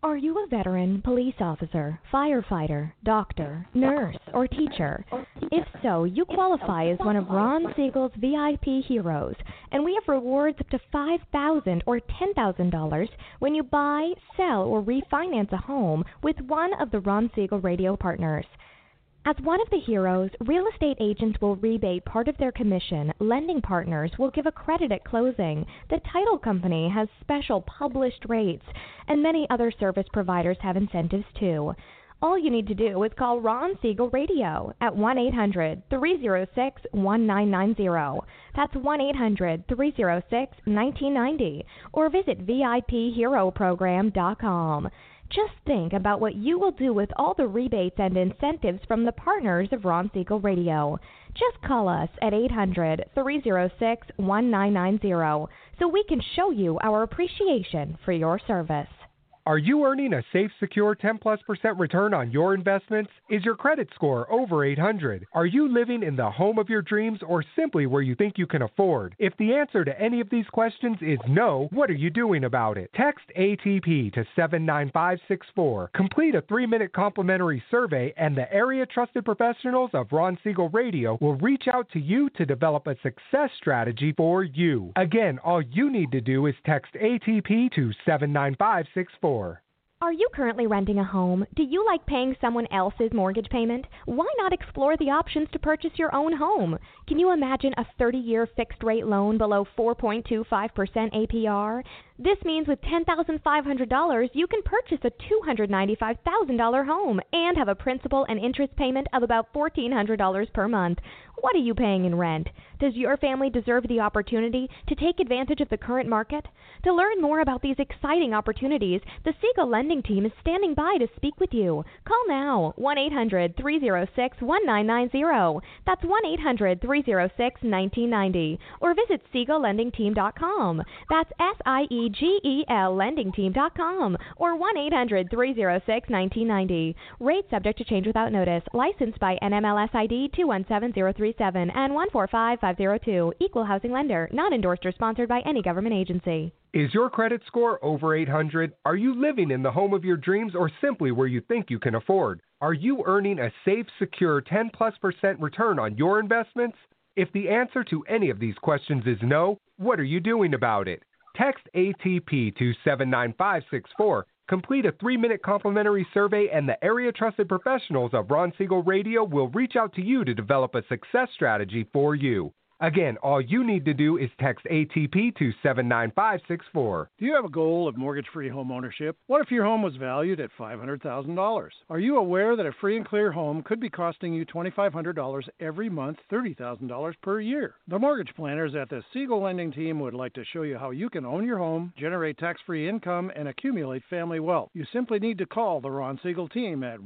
Are you a veteran, police officer, firefighter, doctor, nurse, or teacher? If so, you qualify as one of Ron Siegel's VIP heroes, and we have rewards up to $5,000 or $10,000 when you buy, sell, or refinance a home with one of the Ron Siegel radio partners. As one of the heroes, real estate agents will rebate part of their commission, lending partners will give a credit at closing, the title company has special published rates, and many other service providers have incentives too. All you need to do is call Ron Siegel Radio at 1-800-306-1990. That's 1-800-306-1990. Or visit VIPHeroProgram.com. Just think about what you will do with all the rebates and incentives from the partners of Ron Siegel Radio. Just call us at 800-306-1990 so we can show you our appreciation for your service. Are you earning a safe, secure 10+% return on your investments? Is your credit score over 800? Are you living in the home of your dreams or simply where you think you can afford? If the answer to any of these questions is no, what are you doing about it? Text ATP to 79564. Complete a 3-minute complimentary survey and the area trusted professionals of Ron Siegel Radio will reach out to you to develop a success strategy for you. Again, all you need to do is text ATP to 79564. Are you currently renting a home? Do you like paying someone else's mortgage payment? Why not explore the options to purchase your own home? Can you imagine a 30-year fixed-rate loan below 4.25% APR? This means with $10,500, you can purchase a $295,000 home and have a principal and interest payment of about $1,400 per month. What are you paying in rent? Does your family deserve the opportunity to take advantage of the current market? To learn more about these exciting opportunities, the Siegel Lending Team is standing by to speak with you. Call now, 1-800-306-1990. That's 1-800-306-1990. Or visit SiegelLendingTeam.com. That's SIEGEL LendingTeam.com. Or 1-800-306-1990. Rate subject to change without notice. Licensed by NMLS ID 217037 and 145502. Equal housing lender. Not endorsed or sponsored by any government agency. Is your credit score over 800? Are you living in the home of your dreams or simply where you think you can afford? Are you earning a safe, secure 10+% return on your investments? If the answer to any of these questions is no, what are you doing about it? Text ATP to 79564. Complete a 3-minute complimentary survey and the area trusted professionals of Ron Siegel Radio will reach out to you to develop a success strategy for you. Again, all you need to do is text ATP to 79564. Do you have a goal of mortgage-free home ownership? What if your home was valued at $500,000? Are you aware that a free and clear home could be costing you $2,500 every month, $30,000 per year? The mortgage planners at the Siegel Lending Team would like to show you how you can own your home, generate tax-free income, and accumulate family wealth. You simply need to call the Ron Siegel Team at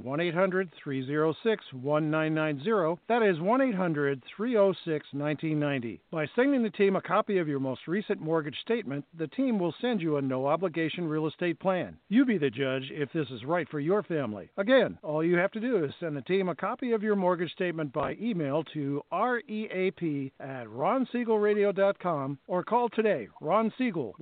1-800-306-1990. That is 1-800-306-1990. By sending the team a copy of your most recent mortgage statement, the team will send you a no-obligation real estate plan. You be the judge if this is right for your family. Again, all you have to do is send the team a copy of your mortgage statement by email to reap@ronsiegelradio.com or call today, Ron Siegel,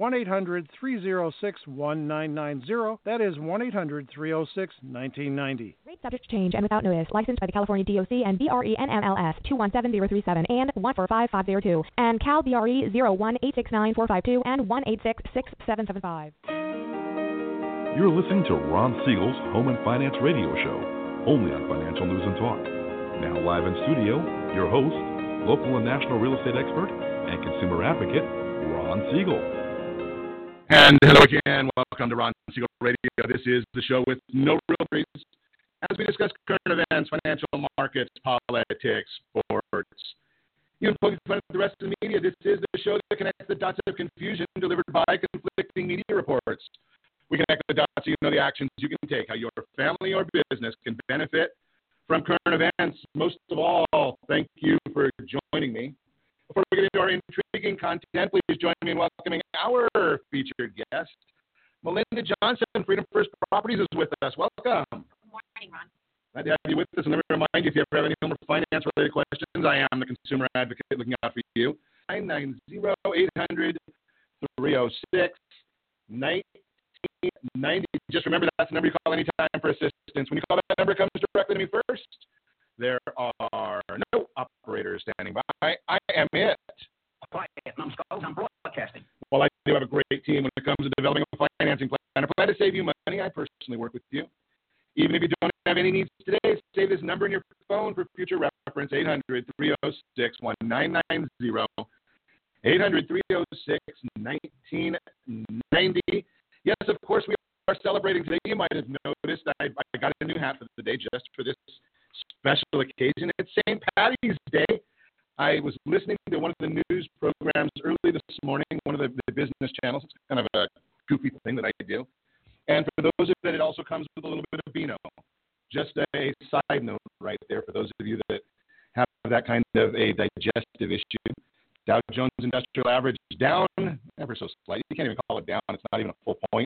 1-800-306-1990. That is 1-800-306-1990. Rate subject to change and without notice. Licensed by the California DOC and BRE NMLS 217037 and 145502 and Cal BRE 01869452 and 1866775. You're listening to Ron Siegel's Home and Finance Radio Show, only on Financial News and Talk. Now live in studio, your host, local and national real estate expert and consumer advocate, Ron Siegel. And hello again. Welcome to Ron Siegel Radio. This is the show with no real dreams as we discuss current events, financial markets, politics, sports. You can poke fun at the rest of the media. This is the show that connects the dots of confusion delivered by conflicting media reports. We connect the dots so you know the actions you can take, how your family or business can benefit from current events. Most of all, thank you for joining me. Before we get into our intriguing content, please join me in welcoming our featured guest. Melinda Johnson, Freedom First Properties, is with us. Welcome. Good morning, Ron. Glad to have you with us. And let me remind you, if you ever have any home or finance-related questions, I am the consumer advocate looking out for you. 990-800-306-1990. 90. Just remember that's the number you call anytime for assistance. When you call that number, it comes directly to me first. There are no operators standing by. I am it. Quiet, numbskulls, I'm broadcasting. Well, I do have a great team when it comes to developing a financing plan. I plan to save you money. I personally work with you. Even if you don't have any needs today, save this number in your phone for future reference, 800-306-1990. 800-306-1990. Yes, of course, we are celebrating today. You might have noticed I got a new hat for the day just for this special occasion. It's St. Patty's Day. I was listening to one of the news programs early this morning, one of the business channels. It's kind of a goofy thing that I do. And for those of you that it also comes with a little bit of vino. Just a side note right there for those of you that have that kind of a digestive issue. Dow Jones Industrial Average is down ever so slightly. You can't even call it down. It's not even a full point.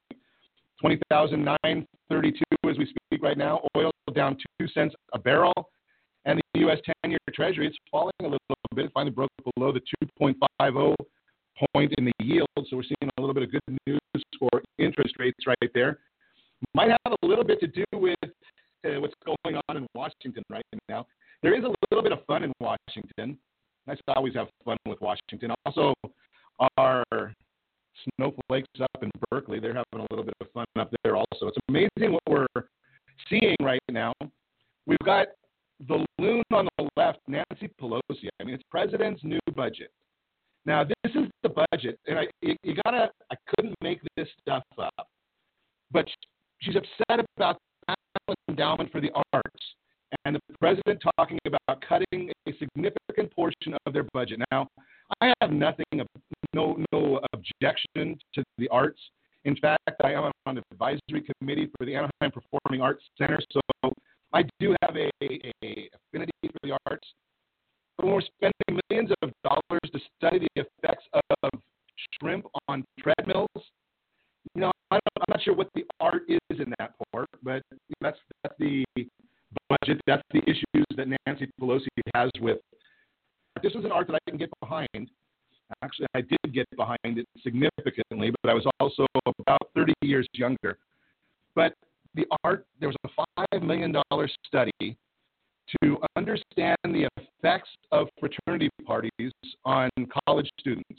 20,932 as we speak right now. Oil down 2 cents a barrel. And the U.S. 10-year Treasury, it's falling a little bit. It finally broke below the 2.50 point in the yield. So we're seeing a little bit of good news for interest rates right there. Might have a little bit to do with what's going on in Washington right now. There is a little bit of fun in Washington. I always have fun with Washington. Also, our snowflakes up in Berkeley, they're having a little bit of fun up there also. It's amazing what we're seeing right now. We've got the loon on the left, Nancy Pelosi. I mean, it's president's new budget. Now, this is the budget, and I couldn't make this stuff up. But she's upset about the endowment for the arts, and the president talking about cutting a significant portion of their budget. Now, I have no objection to the arts. In fact, I am on the advisory committee for the Anaheim Performing Arts Center, so I do have a affinity for the arts. But when we're spending millions of dollars to study the effects of shrimp on treadmills, I'm not sure what the art is in that part, but that's the budget. That's the issues that Nancy Pelosi has with. This was an art that I can get behind. Actually, I did get behind it significantly, but I was also about 30 years younger. But the art, there was a $5 million study to understand the effects of fraternity parties on college students.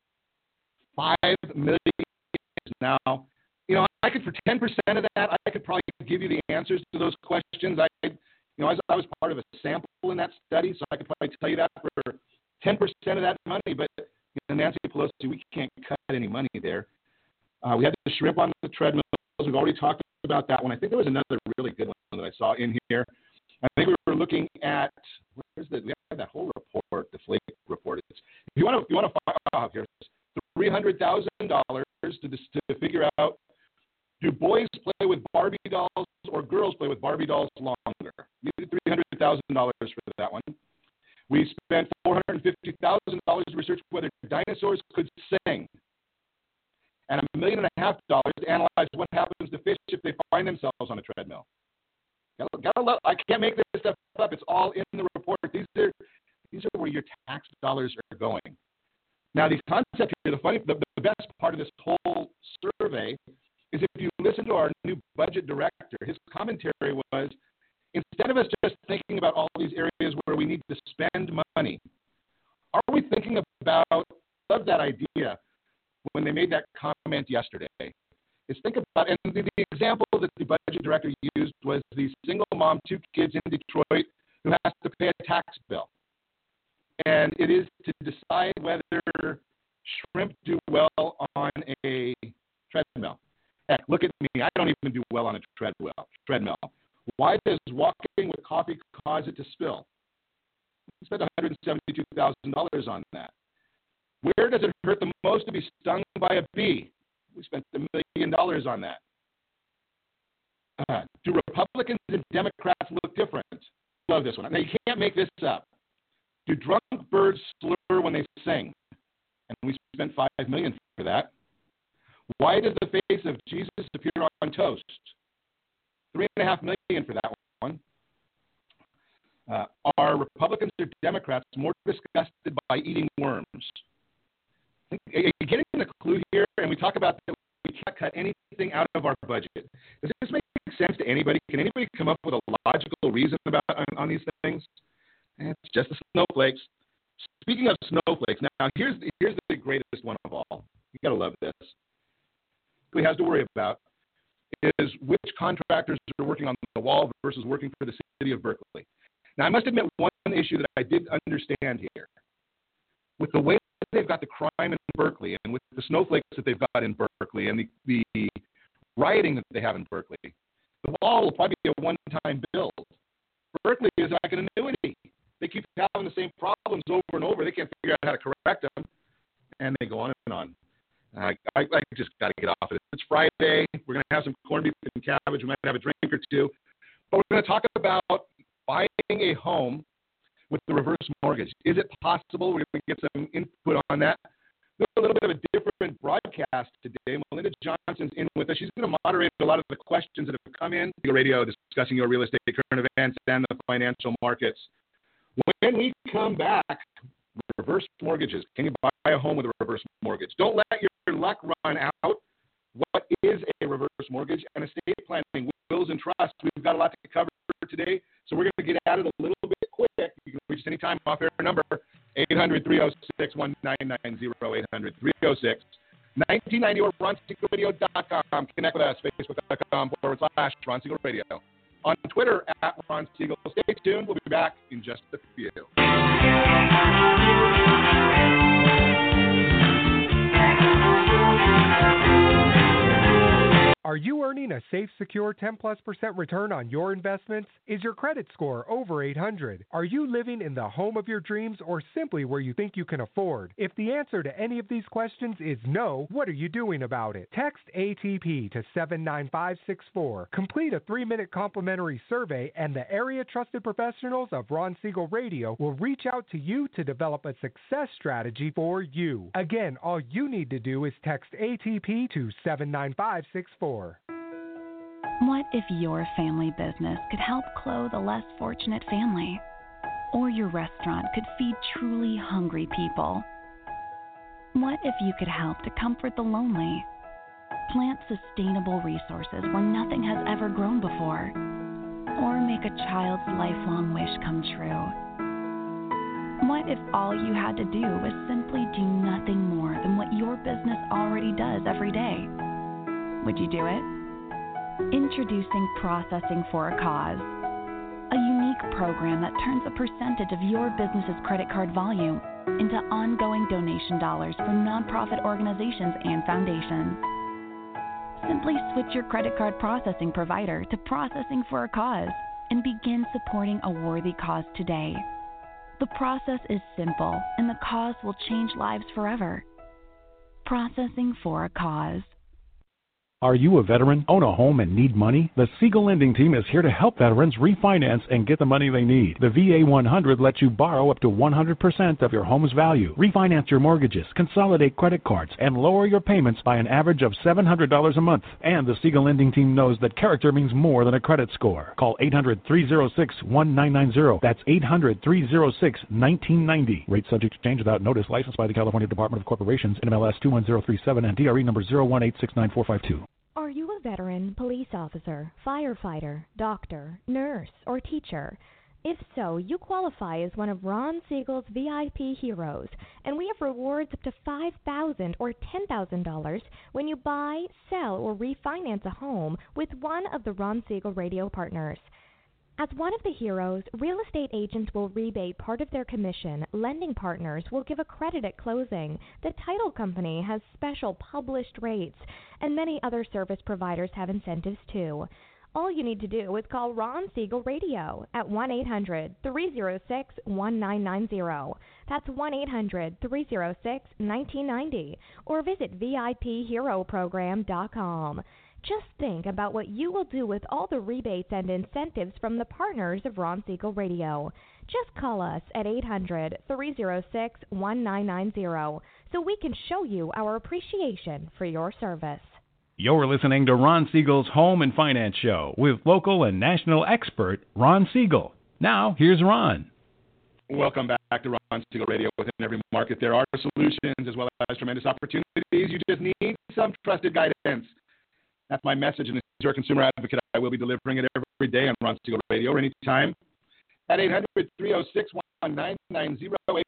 5 million. Now, I could, for 10% of that, I could probably give you the answers to those questions. I was part of a sample in that study, so I could probably tell you that for 10% of that money. But Nancy Pelosi, we can't cut any money there. We had the shrimp on the treadmills. We've already talked about that one. I think there was another really good one that I saw in here. I think we were looking at we have that whole report, the Flake report. If you want to find out here, $300,000 to figure out, do boys play with Barbie dolls or girls play with Barbie dolls longer? We did $300,000 for that one. We spent $450,000 to research whether dinosaurs could sing, and $1.5 million to analyze what happens to fish if they find themselves on a treadmill. I can't make this stuff up. It's all in the report. These are where your tax dollars are going. Now, these concepts here, the best part of this whole survey is if you listen to our new budget director, his commentary was, instead of us just thinking about all these areas where we need to spend money, are we thinking about, love that idea when they made that comment yesterday, is think about, and the example that the budget director used was the single mom, 2 kids in Detroit who has to pay a tax bill. And it is to decide whether shrimp do well on a treadmill. Heck, look at me. I don't even do well on a treadmill. Why does walking with coffee cause it to spill? We spent $172,000 on that. Where does it hurt the most to be stung by a bee? We spent $1 million on that. Do Republicans and Democrats look different? Love this one. Now, you can't make this up. Do drunk birds slur when they sing? And we spent $5 million for that. Why does the face of Jesus appear on toast? $3.5 million for that one. Are Republicans or Democrats more disgusted by eating worms? Are you getting the clue here? And we talk about we can't cut anything out of our budget. Does this make sense to anybody? Can anybody come up with a logical reason on these things? It's just the snowflakes. Speaking of snowflakes, now here's the greatest one of all. You got to love this. What he has to worry about is which contractors are working on the wall versus working for the city of Berkeley. Now, I must admit one issue that I did understand here. With the way that they've got the crime in Berkeley and with the snowflakes that they've got in Berkeley and the rioting that they have in Berkeley, the wall will probably be a one-time build. Berkeley is like an annuity. They keep having the same problems over and over. They can't figure out how to correct them, and they go on and on. I just got to get off of it. It's Friday. We're going to have some corned beef and cabbage. We might have a drink or two. But we're going to talk about buying a home with the reverse mortgage. Is it possible? We're going to get some input on that. We've got a little bit of a different broadcast today. Melinda Johnson's in with us. She's going to moderate a lot of the questions that have come in. Radio discussing your real estate current events and the financial markets. When we come back, reverse mortgages. Can you buy a home with a reverse mortgage? Don't let your luck run out. What is a reverse mortgage and estate planning, wills and trusts? We've got a lot to cover today, so we're going to get at it a little bit quick. You can reach us anytime off air number 800-306-1990, 800-306-1990, or RonSiegelRadio.com. Connect with us, Facebook.com/Ron Siegel Radio. On Twitter @Ron Siegel. Stay tuned. We'll be back in just a few. Are you earning a safe, secure 10+% return on your investments? Is your credit score over 800? Are you living in the home of your dreams or simply where you think you can afford? If the answer to any of these questions is no, what are you doing about it? Text ATP to 79564. Complete a 3-minute complimentary survey and the area trusted professionals of Ron Siegel Radio will reach out to you to develop a success strategy for you. Again, all you need to do is text ATP to 79564. What if your family business could help clothe a less fortunate family? Or your restaurant could feed truly hungry people? What if you could help to comfort the lonely? Plant sustainable resources where nothing has ever grown before? Or make a child's lifelong wish come true? What if all you had to do was simply do nothing more than what your business already does every day? Would you do it? Introducing Processing for a Cause, a unique program that turns a percentage of your business's credit card volume into ongoing donation dollars for nonprofit organizations and foundations. Simply switch your credit card processing provider to Processing for a Cause and begin supporting a worthy cause today. The process is simple, and the cause will change lives forever. Processing for a Cause. Are you a veteran, own a home, and need money? The Siegel Lending Team is here to help veterans refinance and get the money they need. The VA 100 lets you borrow up to 100% of your home's value, refinance your mortgages, consolidate credit cards, and lower your payments by an average of $700 a month. And the Siegel Lending Team knows that character means more than a credit score. Call 800-306-1990. That's 800-306-1990. Rate subject to change without notice. Licensed by the California Department of Corporations, NMLS 21037, and DRE number 018694452. Are you a veteran, police officer, firefighter, doctor, nurse, or teacher? If so, you qualify as one of Ron Siegel's VIP heroes, and we have rewards up to $5,000 or $10,000 when you buy, sell, or refinance a home with one of the Ron Siegel Radio partners. As one of the heroes, real estate agents will rebate part of their commission, lending partners will give a credit at closing, the title company has special published rates, and many other service providers have incentives too. All you need to do is call Ron Siegel Radio at 1-800-306-1990. That's 1-800-306-1990, or visit VIPHeroProgram.com. Just think about what you will do with all the rebates and incentives from the partners of Ron Siegel Radio. Just call us at 800-306-1990 so we can show you our appreciation for your service. You're listening to Ron Siegel's Home and Finance Show with local and national expert Ron Siegel. Now, here's Ron. Welcome back to Ron Siegel Radio. Within every market, there are solutions as well as tremendous opportunities. You just need some trusted guidance. That's my message, and as your consumer advocate, I will be delivering it every day on Ron Siegel Radio or anytime at 800-306-1990,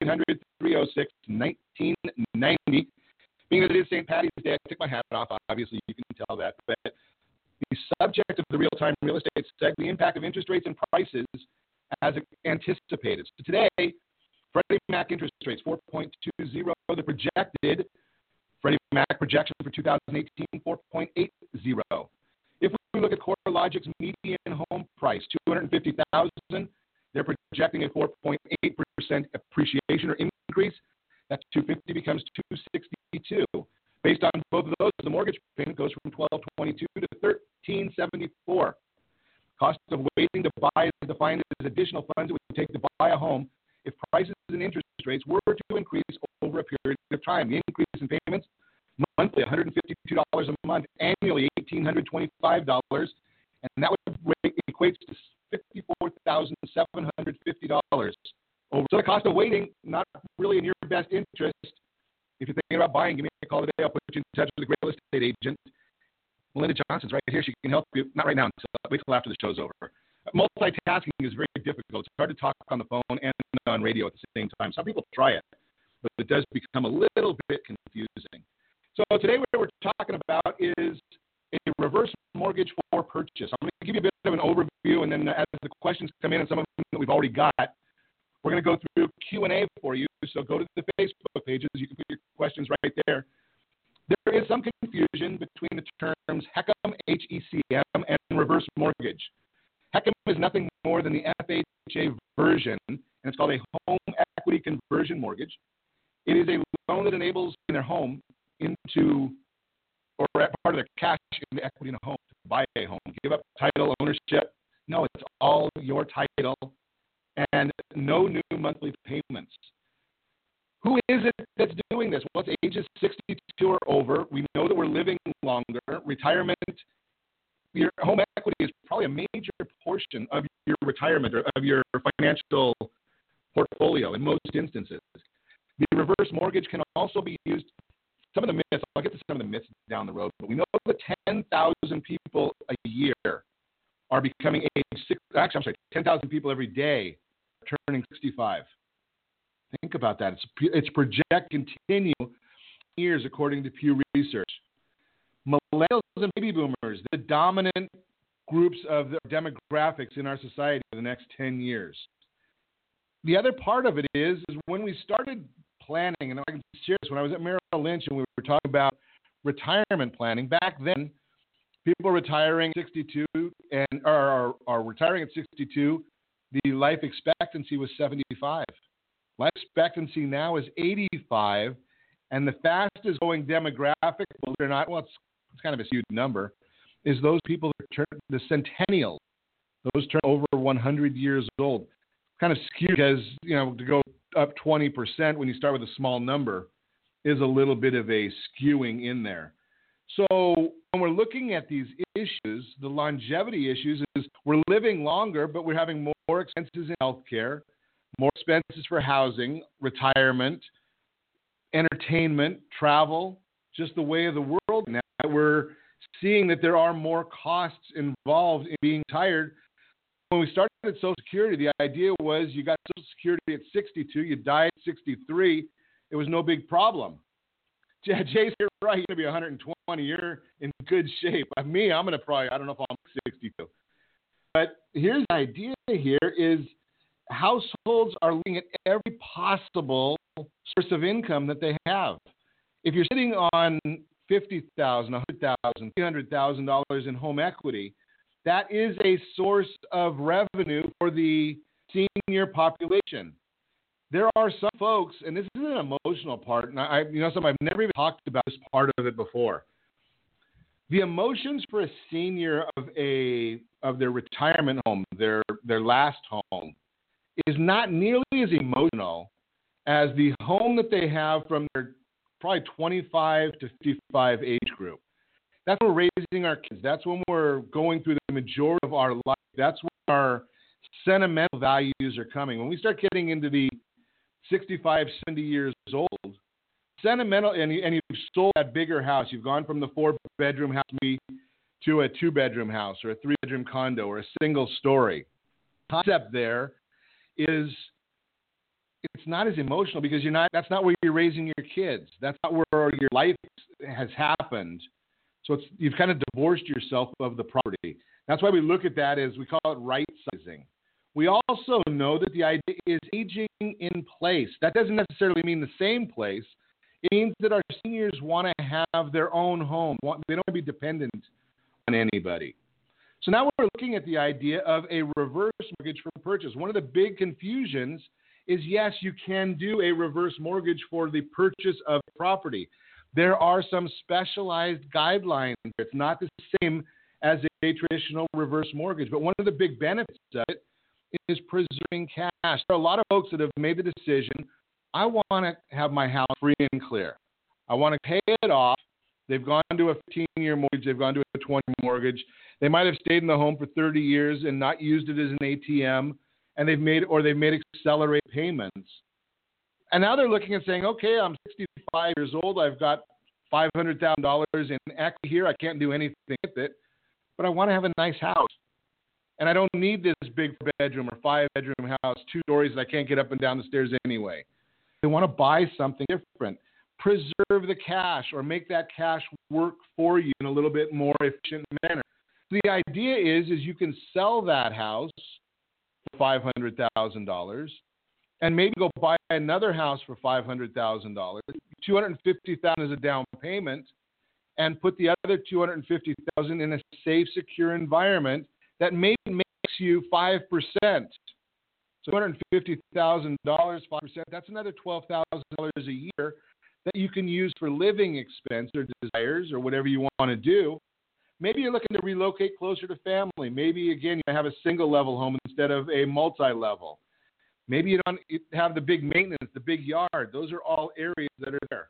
800-306-1990. Being that it is St. Patty's Day, I take my hat off. Obviously, you can tell that. But the subject of the real-time real estate segment, the impact of interest rates and prices as anticipated. So today, Freddie Mac interest rates 4.20. The projected Freddie Mac projection for 2018 4.80. If we look at CoreLogic's median home price, $250,000, they're projecting a 4.8% appreciation or increase. That $250 becomes $262. Based on both of those, the mortgage payment goes from $1,222 to $1,374. Cost of waiting to buy is defined as additional funds it would take to buy a home if prices and interest rates were to increase over a period of time. The increase in payments, monthly $152 a month, annually $1,825, and that would equate to $54,750 over. So the cost of waiting, not really in your best interest. If you're thinking about buying, give me a call today. I'll put you in touch with a great real estate agent. Melinda Johnson's right here. She can help you. Not right now. Wait till after the show's over. Multitasking is very difficult. It's hard to talk on the phone and on radio at the same time. Some people try it, but it does become a little bit confusing. So today what we're talking about is a reverse mortgage for purchase. I'm going to give you a bit of an overview, and then as the questions come in, and some of them that we've already got, we're going to go through Q&A for you. So go to the Facebook pages. You can put your questions right there. There is some confusion between the terms HECM, H-E-C-M, and reverse mortgage. HECM is nothing more than the FHA version, and it's called a home equity conversion mortgage. It is a loan that enables their home into, or part of their cash into equity in a home, to buy a home, give up title ownership. No, it's all your title and no new monthly payments. Who is it that's doing this? Well, it's ages 62 or over. We know that we're living longer. Retirement, your home equity is probably a major portion of your retirement or of your financial portfolio in most instances. The reverse mortgage can also be used. Some of the myths, I'll get to some of the myths down the road, but we know that 10,000 people a year are becoming 10,000 people every day are turning 65. Think about that. It's projected to continue years according to Pew Research. Millennials and baby boomers, the dominant groups of the demographics in our society for the next 10 years. The other part of it is when we started planning, and I can share this, when I was at Merrill Lynch and we were talking about retirement planning, back then people were retiring at 62 and are retiring at 62. The life expectancy was 75. Life expectancy now is 85, and the fastest growing demographic, believe it or not, well, it's kind of a skewed number, is those people that turn the centennials. Those turn over 100 years old. Kind of skewed because, to go up 20% when you start with a small number is a little bit of a skewing in there. So when we're looking at these issues, the longevity issues is we're living longer, but we're having more expenses in healthcare, more expenses for housing, retirement, entertainment, travel, just the way of the world now. We're seeing that there are more costs involved in being retired. When we started Social Security, the idea was you got Social Security at 62, you died at 63, it was no big problem. Jay's here, right, you're going to be 120, you're in good shape. Me, I'm going to probably, I don't know if I'm 62. But here's the idea here is households are looking at every possible source of income that they have. If you're sitting on $50,000, $100,000, $300,000 in home equity, that is a source of revenue for the senior population. There are some folks, and this is an emotional part, and I've never even talked about this part of it before. The emotions for a senior of their retirement home, their last home, is not nearly as emotional as the home that they have from their probably 25 to 55 age group. That's when we're raising our kids. That's when we're going through the majority of our life. That's when our sentimental values are coming. When we start getting into the 65, 70 years old, sentimental, and you've sold that bigger house, you've gone from the 4-bedroom house to a 2-bedroom house or a 3-bedroom condo or a single story. The concept there is it's not as emotional because that's not where you're raising your kids. That's not where your life has happened. So you've kind of divorced yourself of the property. That's why we look at that as we call it right sizing. We also know that the idea is aging in place. That doesn't necessarily mean the same place. It means that our seniors want to have their own home. They don't want to be dependent on anybody. So now we're looking at the idea of a reverse mortgage for purchase. One of the big confusions is, yes, you can do a reverse mortgage for the purchase of property. There are some specialized guidelines. It's not the same as a traditional reverse mortgage. But one of the big benefits of it is preserving cash. There are a lot of folks that have made the decision, I want to have my house free and clear. I want to pay it off. They've gone to a 15-year mortgage. They've gone to a 20-year mortgage. They might have stayed in the home for 30 years and not used it as an ATM, and they've made accelerated payments. And now they're looking and saying, okay, I'm 65 years old. I've got $500,000 in equity here. I can't do anything with it, but I want to have a nice house. And I don't need this big bedroom or 5-bedroom house, 2 stories that I can't get up and down the stairs anyway. They want to buy something different. Preserve the cash or make that cash work for you in a little bit more efficient manner. The idea is you can sell that house for $500,000 and maybe go buy another house for $500,000, $250,000 as a down payment, and put the other $250,000 in a safe, secure environment that maybe makes you 5%. So $250,000, 5%, that's another $12,000 a year that you can use for living expense or desires or whatever you want to do. Maybe you're looking to relocate closer to family. Maybe, again, you have a single-level home instead of a multi-level. Maybe you don't have the big maintenance, the big yard. Those are all areas that are there.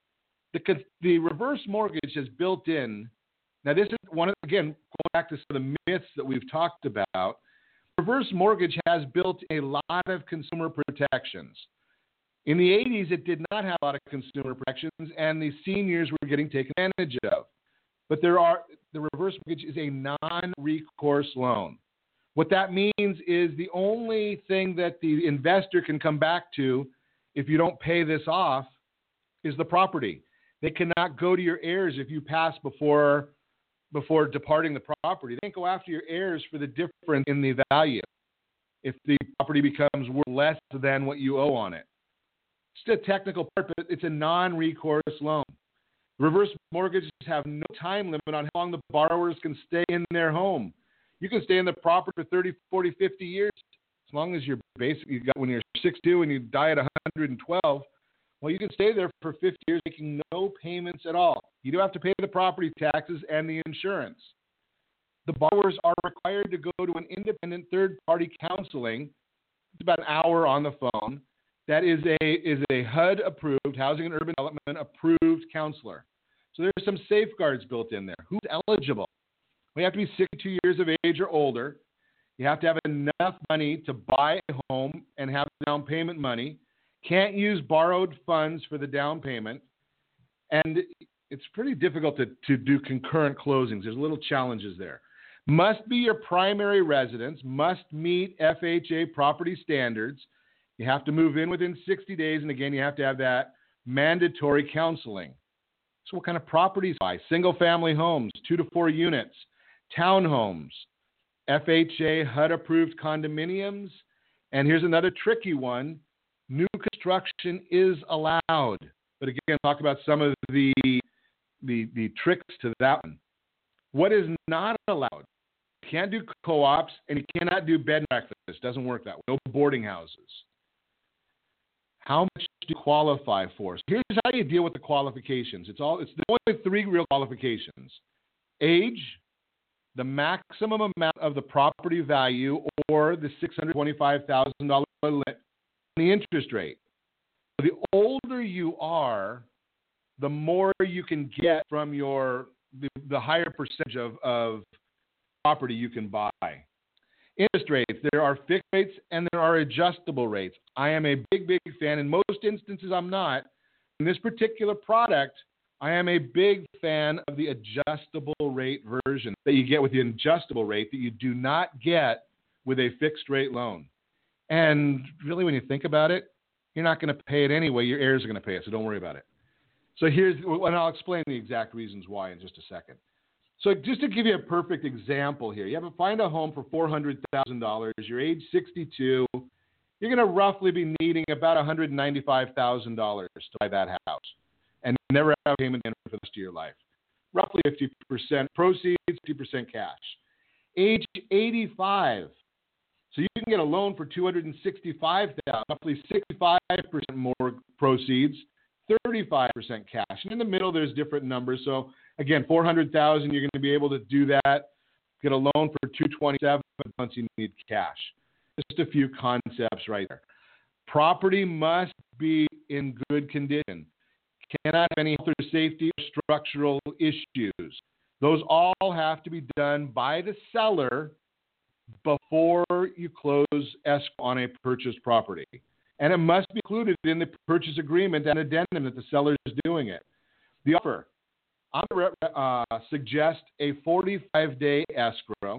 The reverse mortgage is built in. Now, this is one of, again, going back to some of the myths that we've talked about. Reverse mortgage has built a lot of consumer protections. In the 80s, it did not have a lot of consumer protections, and the seniors were getting taken advantage of. But the reverse mortgage is a non-recourse loan. What that means is the only thing that the investor can come back to if you don't pay this off is the property. They cannot go to your heirs if you pass before departing the property. They can't go after your heirs for the difference in the value if the property becomes worth less than what you owe on it. It's a technical part, but it's a non-recourse loan. Reverse mortgages have no time limit on how long the borrowers can stay in their home. You can stay in the property for 30, 40, 50 years. As long as you're when you're 62 and you die at 112, well, you can stay there for 50 years making no payments at all. You do have to pay the property taxes and the insurance. The borrowers are required to go to an independent third-party counseling. It's about an hour on the phone. That is a HUD-approved, Housing and Urban Development approved counselor. So there's some safeguards built in there. Who's eligible? We have to be 62 years of age or older. You have to have enough money to buy a home and have down payment money. Can't use borrowed funds for the down payment. And it's pretty difficult to do concurrent closings. There's little challenges there. Must be your primary residence. Must meet FHA property standards. You have to move in within 60 days. And again, you have to have that mandatory counseling. So what kind of properties buy? Single-family homes, 2 to 4 units, townhomes, FHA HUD-approved condominiums. And here's another tricky one. New construction is allowed. But again, talk about some of the tricks to that one. What is not allowed? You can't do co-ops, and you cannot do bed and breakfast. It doesn't work that way. No boarding houses. How much do you qualify for? So here's how you deal with the qualifications. It's only 3 real qualifications. Age, the maximum amount of the property value, or the $625,000 limit, and the interest rate. The older you are, the more you can get from the higher percentage of property you can buy. Interest rates. There are fixed rates and there are adjustable rates. I am a big fan. In most instances, I'm not. In this particular product, I am a big fan of the adjustable rate version that you get with the adjustable rate that you do not get with a fixed rate loan. And really, when you think about it, you're not going to pay it anyway. Your heirs are going to pay it, so don't worry about it. So and I'll explain the exact reasons why in just a second. So just to give you a perfect example here, you have to find a home for $400,000. You're age 62. You're going to roughly be needing about $195,000 to buy that house and never have a payment in for the rest of your life. Roughly 50% proceeds, 50% cash. Age 85. So you can get a loan for $265,000, roughly 65% more proceeds, 35% cash. And in the middle, there's different numbers. So again, $400,000, you're going to be able to do that. Get a loan for $227,000 once you need cash. Just a few concepts right there. Property must be in good condition. Cannot have any health or safety or structural issues. Those all have to be done by the seller before you close escrow on a purchased property. And it must be included in the purchase agreement and addendum that the seller is doing it. The offer. I'm going to suggest a 45-day escrow.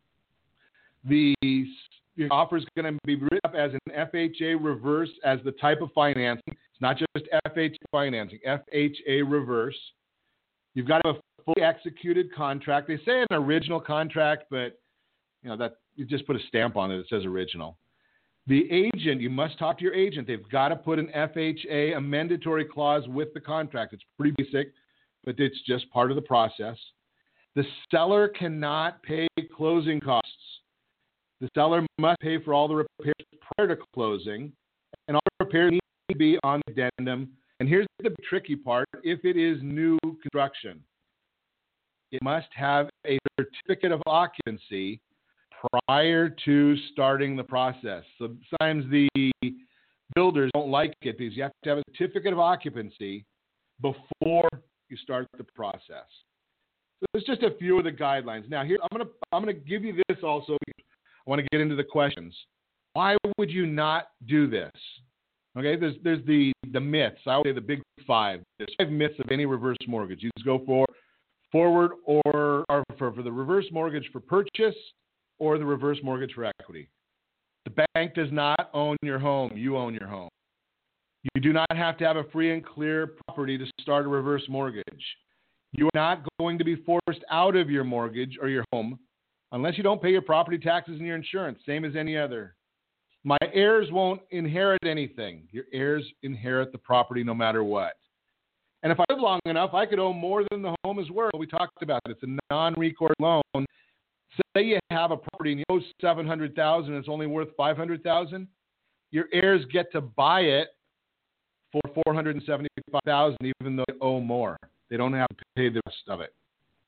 The offer is going to be written up as an FHA reverse as the type of financing. It's not just FHA financing, FHA reverse. You've got to have a fully executed contract. They say an original contract, but that you just put a stamp on it that says original. The agent, you must talk to your agent. They've got to put an FHA, a mandatory clause with the contract. It's pretty basic, but it's just part of the process. The seller cannot pay closing costs. The seller must pay for all the repairs prior to closing, and all the repairs need to be on the addendum. And here's the tricky part. If it is new construction, it must have a certificate of occupancy prior to starting the process. So sometimes the builders don't like it because you have to have a certificate of occupancy before you start the process. So there's just a few of the guidelines. Now here I'm gonna give you this also. I want to get into the questions. Why would you not do this? Okay, there's the myths. I would say the big five. There's 5 myths of any reverse mortgage. You just go for forward or for the reverse mortgage for purchase or the reverse mortgage for equity. The bank does not own your home. You own your home. You do not have to have a free and clear property to start a reverse mortgage. You are not going to be forced out of your mortgage or your home unless you don't pay your property taxes and your insurance, same as any other. My heirs won't inherit anything. Your heirs inherit the property no matter what. And if I live long enough, I could own more than the home is worth. We talked about it. It's a non-recourse loan. Say you have a property and you owe $700,000 and it's only worth $500,000. Your heirs get to buy it for $475,000, even though they owe more. They don't have to pay the rest of it.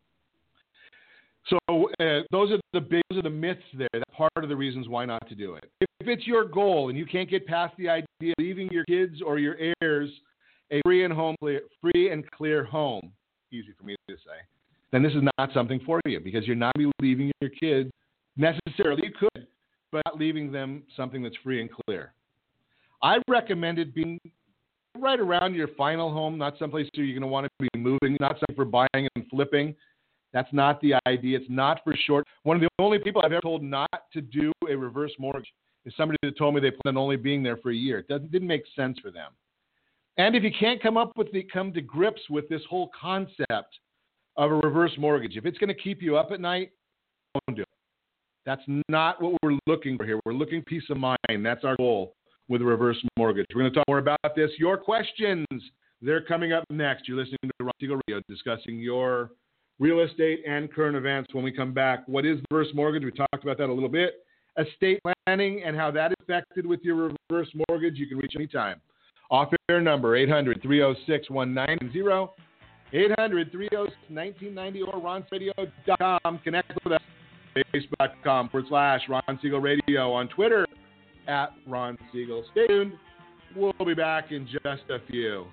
So those are the myths there. That's part of the reasons why not to do it. If it's your goal and you can't get past the idea of leaving your kids or your heirs a free and clear home, easy for me to say, then this is not something for you because you're not leaving your kids necessarily. You could, but not leaving them something that's free and clear. I recommend it being right around your final home, not someplace where you're going to want to be moving, not something for buying and flipping. That's not the idea. It's not for short. One of the only people I've ever told not to do a reverse mortgage is somebody that told me they plan on only being there for a year. It didn't make sense for them. And if you can't come to grips with this whole concept of a reverse mortgage, if it's going to keep you up at night, don't do it. That's not what we're looking for here. We're looking peace of mind. That's our goal with a reverse mortgage. We're going to talk more about this. Your questions, they're coming up next. You're listening to Ron Siegel Radio, discussing your real estate and current events. When we come back, what is the reverse mortgage? We talked about that a little bit. Estate planning and how that is affected with your reverse mortgage. You can reach anytime. Off-air number, 800-306-1990, 800-306-1990, or ronsradio.com. Connect with us, facebook.com/Ron Siegel Radio, on Twitter @Ron Siegel. Stay tuned. We'll be back in just a few.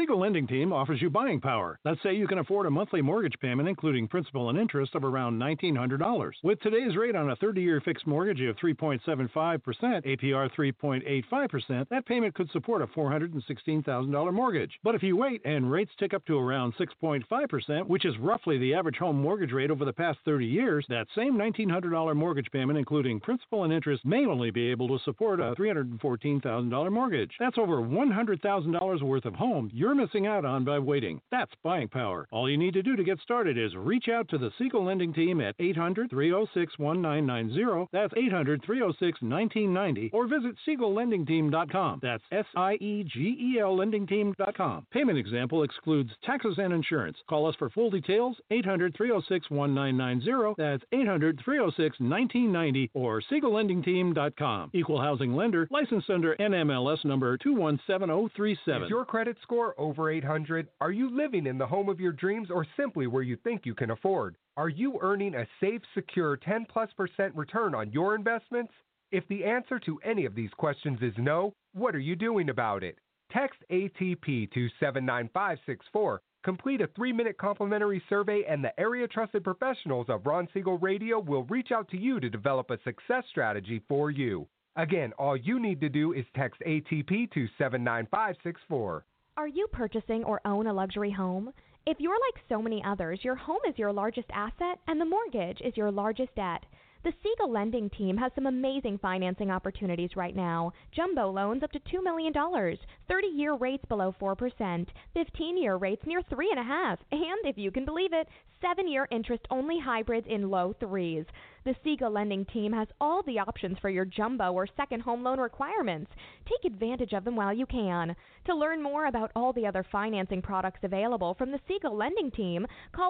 Siegel Lending Team offers you buying power. Let's say you can afford a monthly mortgage payment, including principal and interest, of around $1,900. With today's rate on a 30-year fixed mortgage of 3.75%, APR 3.85%, that payment could support a $416,000 mortgage. But if you wait and rates tick up to around 6.5%, which is roughly the average home mortgage rate over the past 30 years, that same $1,900 mortgage payment, including principal and interest, may only be able to support a $314,000 mortgage. That's over $100,000 worth of home you're missing out on by waiting. That's buying power. All you need to do to get started is reach out to the Siegel Lending Team at 800-306-1990. That's 800-306-1990. Or visit SiegelLendingTeam.com. That's SIEGEL LendingTeam.com. Payment example excludes taxes and insurance. Call us for full details. 800-306-1990. That's 800-306-1990 or SiegelLendingTeam.com. Equal housing lender, licensed under NMLS number 217037. Is your credit score over 800? Are you living in the home of your dreams or simply where you think you can afford? Are you earning a safe, secure 10+% return on your investments? If the answer to any of these questions is no, what are you doing about it? Text ATP to 79564. Complete a 3-minute complimentary survey and the area trusted professionals of Ron Siegel Radio will reach out to you to develop a success strategy for you. Again, all you need to do is text ATP to 79564. Are you purchasing or own a luxury home? If you're like so many others, your home is your largest asset and the mortgage is your largest debt. The Siegel Lending Team has some amazing financing opportunities right now. Jumbo loans up to $2 million, 30-year rates below 4%, 15-year rates near 3.5%, and if you can believe it, 7-year interest-only hybrids in low 3s. The Siegel Lending Team has all the options for your jumbo or second home loan requirements. Take advantage of them while you can. To learn more about all the other financing products available from the Siegel Lending Team, call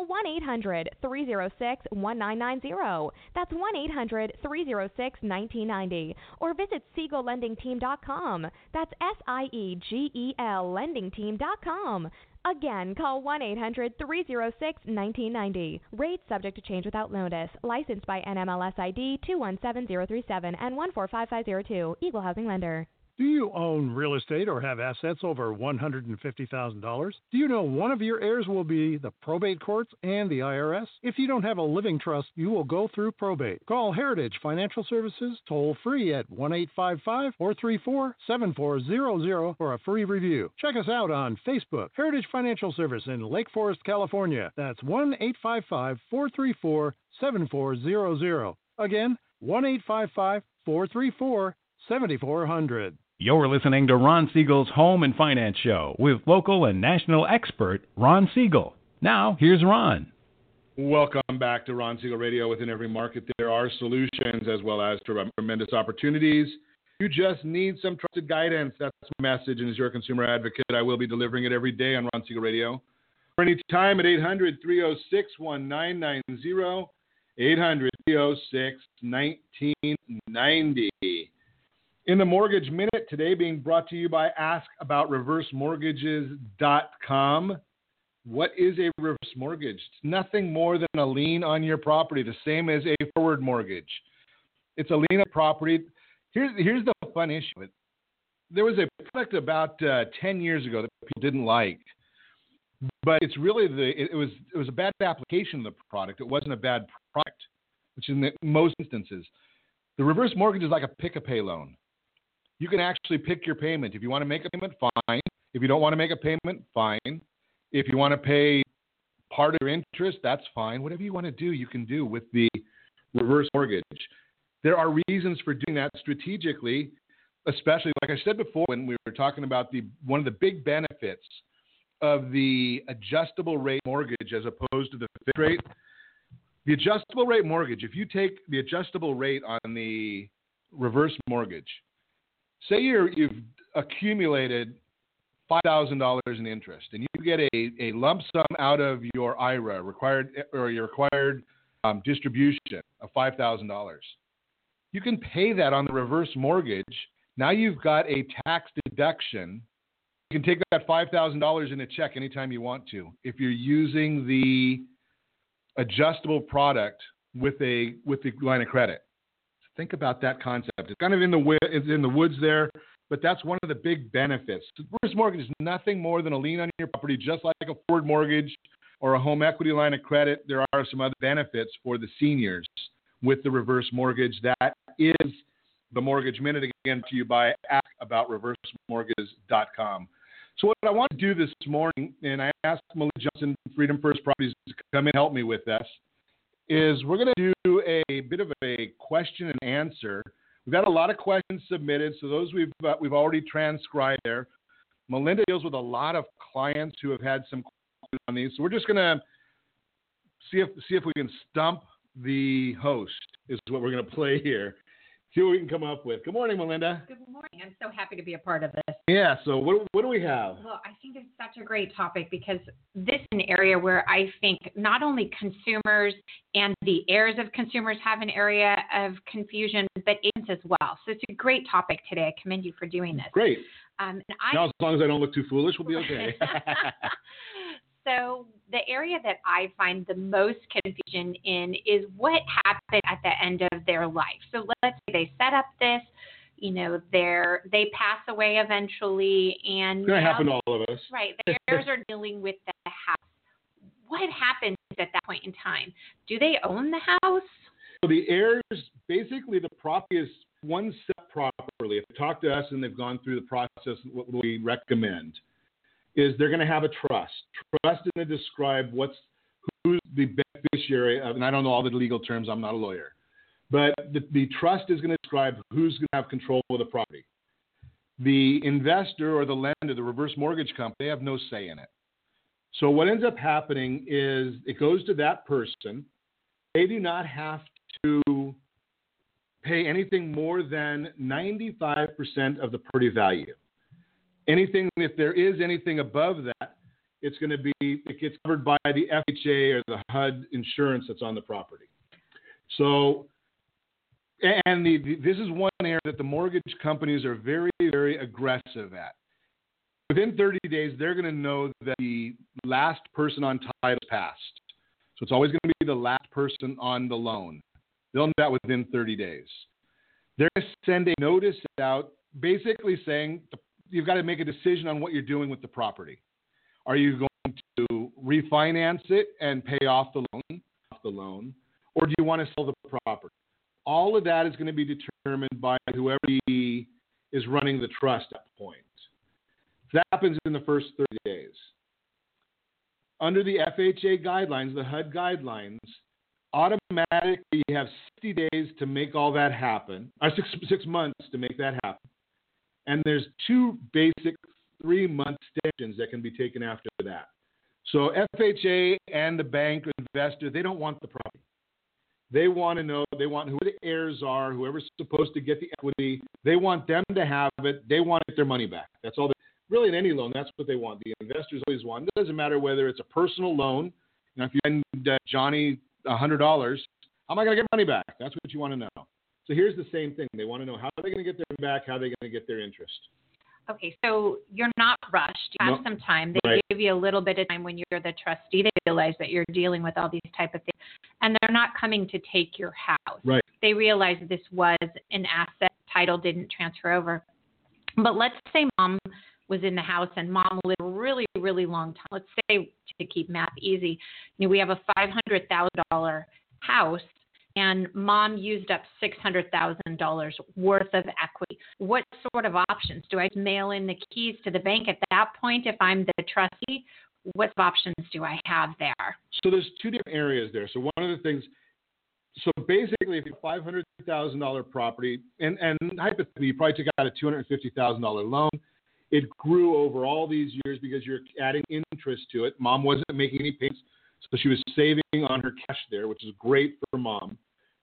1-800-306-1990. That's 1-800-306-1990. Or visit SiegelLendingTeam.com. That's SIEGEL LendingTeam.com. Again, call 1-800-306-1990. Rates subject to change without notice. Licensed by NMLS ID 217037 and 145502. Equal housing lender. Do you own real estate or have assets over $150,000? Do you know one of your heirs will be the probate courts and the IRS? If you don't have a living trust, you will go through probate. Call Heritage Financial Services toll free at 1-855-434-7400 for a free review. Check us out on Facebook, Heritage Financial Service in Lake Forest, California. That's 1-855-434-7400. Again, 1-855-434-7400. You're listening to Ron Siegel's Home and Finance Show with local and national expert Ron Siegel. Now, here's Ron. Welcome back to Ron Siegel Radio. Within every market, there are solutions as well as tremendous opportunities. You just need some trusted guidance. That's my message, and as your consumer advocate, I will be delivering it every day on Ron Siegel Radio. For any time at 800-306-1990, 800-306-1990. In the Mortgage Minute, today being brought to you by AskAboutReverseMortgages.com. What is a reverse mortgage? It's nothing more than a lien on your property, the same as a forward mortgage. It's a lien on property. Here's the fun issue. There was a product about 10 years ago that people didn't like, but it's really it was a bad application of the product. It wasn't a bad product, which in most instances. The reverse mortgage is like a pick-a-pay loan. You can actually pick your payment. If you want to make a payment, fine. If you don't want to make a payment, fine. If you want to pay part of your interest, that's fine. Whatever you want to do, you can do with the reverse mortgage. There are reasons for doing that strategically, especially, like I said before, when we were talking about one of the big benefits of the adjustable rate mortgage as opposed to the fixed rate. The adjustable rate mortgage, if you take the adjustable rate on the reverse mortgage, say you've accumulated $5,000 in interest, and you get a lump sum out of your IRA required distribution of $5,000. You can pay that on the reverse mortgage. Now you've got a tax deduction. You can take that $5,000 in a check anytime you want to if you're using the adjustable product with the line of credit. So think about that concept. It's kind of in the woods there. but that's one of the big benefits. The reverse mortgage is nothing more than a lien on your property, just like a forward mortgage or a home equity line of credit. There are some other benefits for the seniors with the reverse mortgage. That is the Mortgage Minute, again, to you by askaboutreversemortgages.com. So what I want to do this morning, and I asked Melinda Johnson, Freedom First Properties, to come in and help me with this, is we're going to do a bit of a question and answer. We've got a lot of questions submitted, so those we've already transcribed there. Melinda deals with a lot of clients who have had some questions on these, so we're just going to see if we can stump the host is what we're going to play here. See what we can come up with. Good morning, Melinda. Good morning. I'm so happy to be a part of this. Yeah, so what do we have? Well, I think it's such a great topic because this is an area where I think not only consumers and the heirs of consumers have an area of confusion, but agents as well. So it's a great topic today. I commend you for doing this. Great. Now, as long as I don't look too foolish, we'll be okay. So the area that I find the most confusion in is what happened at the end of their life. So let's say they set up this, they pass away eventually, and it's going to happen to all of us. Right. The heirs are dealing with the house. What happens at that point in time? Do they own the house? So the heirs, basically the property is one set properly. If they talk to us and they've gone through the process, what we recommend is they're going to have a trust. Trust is going to describe who's the beneficiary of, and I don't know all the legal terms, I'm not a lawyer, but the trust is going to describe who's going to have control of the property. The investor or the lender, the reverse mortgage company, they have no say in it. So what ends up happening is it goes to that person. They do not have to pay anything more than 95% of the property value. If there is anything above that, it gets covered by the FHA or the HUD insurance that's on the property. So, and this is one area that the mortgage companies are very, very aggressive at. Within 30 days, they're going to know that the last person on title passed. So it's always going to be the last person on the loan. They'll know that within 30 days. They're going to send a notice out basically saying you've got to make a decision on what you're doing with the property. Are you going to refinance it and pay off the loan, or do you want to sell the property? All of that is going to be determined by whoever is running the trust at the point. That happens in the first 30 days. Under the FHA guidelines, the HUD guidelines, automatically you have 60 days to make all that happen, or 6 months to make that happen. And there's 2 basic 3-month extensions that can be taken after that. So FHA and the bank or investor, they don't want the property. They want to know, who the heirs are, whoever's supposed to get the equity. They want them to have it. They want their money back. That's all. Really, in any loan, that's what they want. The investors always want. It doesn't matter whether it's a personal loan. If you lend Johnny $100, how am I going to get money back? That's what you want to know. So here's the same thing. They want to know how are they going to get their back, how are they going to get their interest. Okay, so you're not rushed. You have some time. They give you a little bit of time when you're the trustee. They realize that you're dealing with all these type of things. And they're not coming to take your house. Right. They realize that this was an asset. Title didn't transfer over. But let's say mom was in the house and mom lived a really, really long time. Let's say, to keep math easy, we have a $500,000 house and mom used up $600,000 worth of equity. What sort of options? Do I mail in the keys to the bank at that point if I'm the trustee? What options do I have there? So there's 2 different areas there. So one of the things, so basically if you have a $500,000 property, and hypothetically you probably took out a $250,000 loan, it grew over all these years because you're adding interest to it. Mom wasn't making any payments, so she was saving on her cash there, which is great for mom.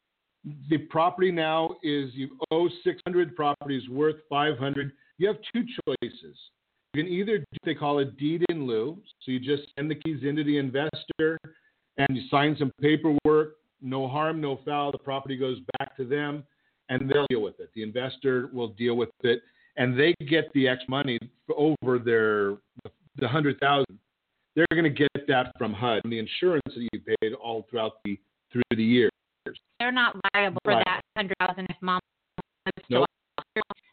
The property now is you owe 600, property's worth 500. You have 2 choices. You can either do what they call a deed in lieu, so you just send the keys into the investor and you sign some paperwork, no harm, no foul. The property goes back to them and they'll deal with it. The investor will deal with it and they get the extra money over the $100,000. They're going to get that from HUD and the insurance that you paid all through the years. They're not liable for that $100,000 if mom lives still. Just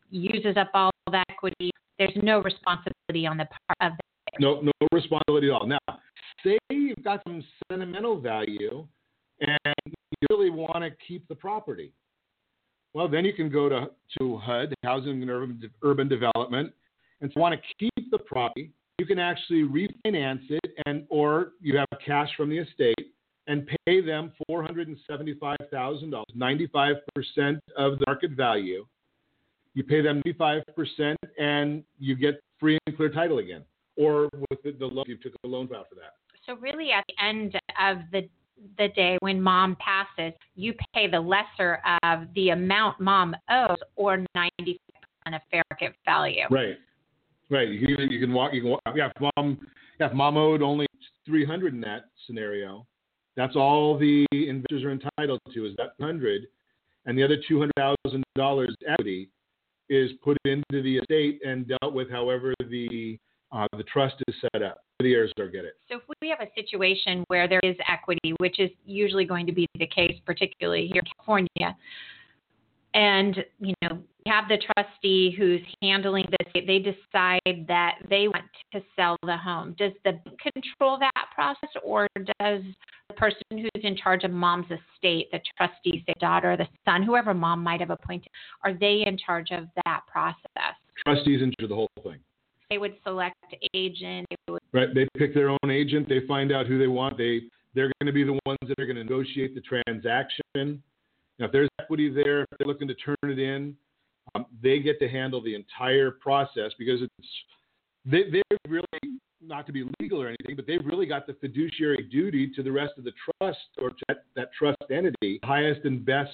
uses up all that equity, there's no responsibility on the part of the buyer. No responsibility at all. Now, say you've got some sentimental value and you really want to keep the property. Well, then you can go to HUD, Housing and Urban Development, and if you want to keep the property, you can actually refinance it, or you have cash from the estate and pay them $475,000, 95% of the market value. You pay them 95%, and you get free and clear title again, or with the loan, you took a loan out for that. So really, at the end of the day when mom passes, you pay the lesser of the amount mom owes, or 90% of fair market value. Right. You can walk. Yeah, if mom owed only $300 in that scenario, that's all the investors are entitled to, is that $100, and the other $200,000 equity is put into the estate and dealt with however the trust is set up. The heirs don't get it. So if we have a situation where there is equity, which is usually going to be the case, particularly here in California, and we have the trustee who's handling this, they decide that they want to sell the home. Does the bank control that process, or does the person who's in charge of mom's estate, the trustee, the daughter, the son, whoever mom might have appointed, are they in charge of that process? Trustees in charge of the whole thing. They would select agent. Right. They pick their own agent. They find out who they want. They're going to be the ones that are going to negotiate the transaction. Now, if there's equity there, if they're looking to turn it in, they get to handle the entire process, because they've really, not to be legal or anything, but they've really got the fiduciary duty to the rest of the trust, or to that trust entity, highest and best